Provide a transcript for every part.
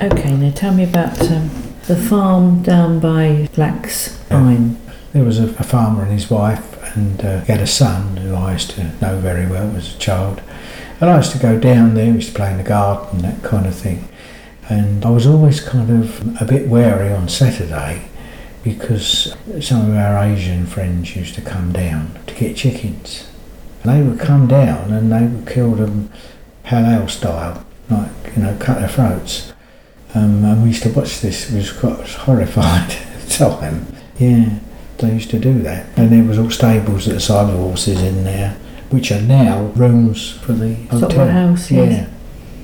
Okay, now tell me about the farm down by Black's Pine. There was a farmer and his wife, and he had a son who I used to know very well as a child. And I used to go down there, we used to play in the garden, that kind of thing. And I was always kind of a bit wary on Saturday because some of our Asian friends used to come down to get chickens. And they would come down and they would kill them halal style, like, cut their throats. And we used to watch this, we was quite horrified at the time. Yeah, they used to do that. And there was all stables at the side of the horses in there, which are now rooms for the hotel. Sort of a house, yes. Yeah.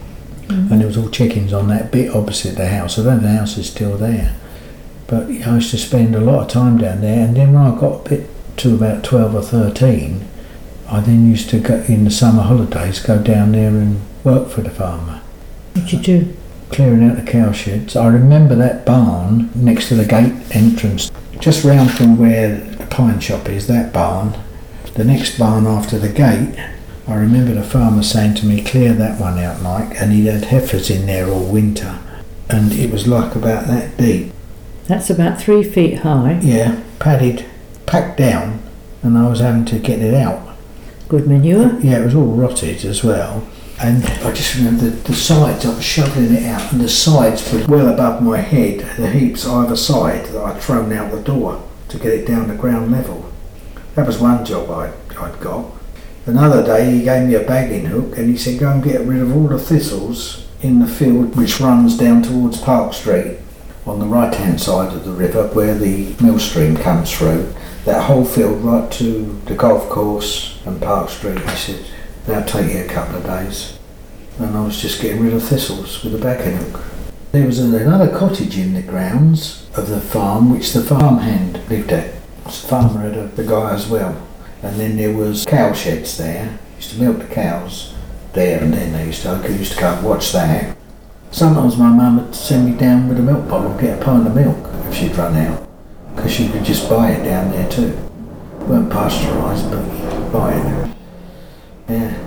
And there was all chickens on that bit opposite the house. I don't know if the house is still there. But I used to spend a lot of time down there, and then when I got a bit to about 12 or 13, I then used to go in the summer holidays, go down there and work for the farmer. What'd you do? Clearing out the cow sheds. I remember that barn next to the gate entrance, just round from where the pine shop is, that barn. The next barn after the gate, I remember the farmer saying to me, clear that one out, Mike, and he had heifers in there all winter, and it was like about that deep. That's about 3 feet high. Yeah, padded, packed down, and I was having to get it out. Good manure? Yeah, it was all rotted as well. And I just remember the sides, I was shoveling it out, and the sides were well above my head, the heaps either side that I'd thrown out the door to get it down to ground level. That was one job I'd got. Another day he gave me a bagging hook and he said, go and get rid of all the thistles in the field which runs down towards Park Street on the right hand side of the river where the mill stream comes through. That whole field right to the golf course and Park Street. He said, that'll take you a couple of days. And I was just getting rid of thistles with a bagging hook. There was another cottage in the grounds of the farm which the farmhand lived at. The farmer had a guy as well. And then there was cow sheds there. Used to milk the cows there, and then I used to go and watch that. Sometimes my mum would send me down with a milk bottle, get a pint of milk if she'd run out, because she could just buy it down there too. It weren't pasteurised, but buy it. Yeah.